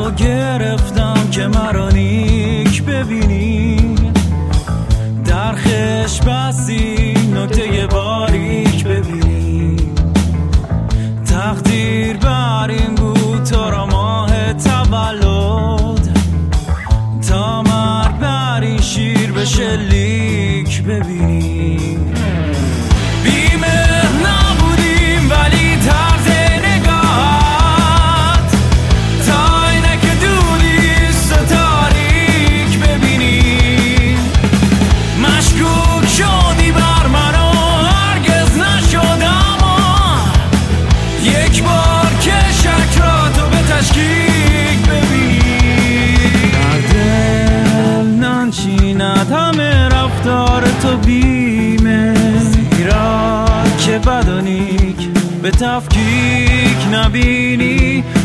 تو گرفتم که مرا نیک ببینی، در خش بسی نکته باریک ببینی. تقدیر بر این بود تو را ماه تولد، تا مرگ بر این شیر به شلیک ببینی. همه رفتار تو بیمه، زیرا که بد و نیک به تفکیک نبینی.